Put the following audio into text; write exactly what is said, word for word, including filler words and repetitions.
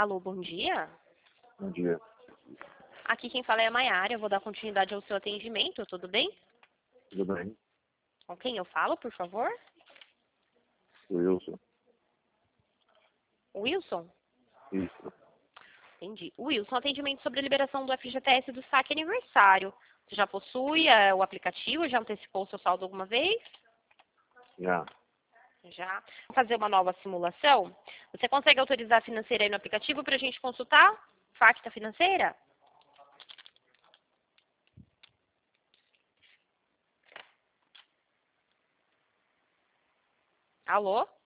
Alô, bom dia. Bom dia. Aqui quem fala é a Maiara. Eu vou dar continuidade ao seu atendimento, tudo bem? Tudo bem? Com quem eu falo, por favor? Wilson. Wilson? Isso. Entendi. Wilson, atendimento sobre a liberação do F G T S do saque aniversário. Você já possui é, o aplicativo? Já antecipou o seu saldo alguma vez? Já. Já. Vou fazer uma nova simulação. Você consegue autorizar a financeira aí no aplicativo para a gente consultar? Facta financeira? Alô?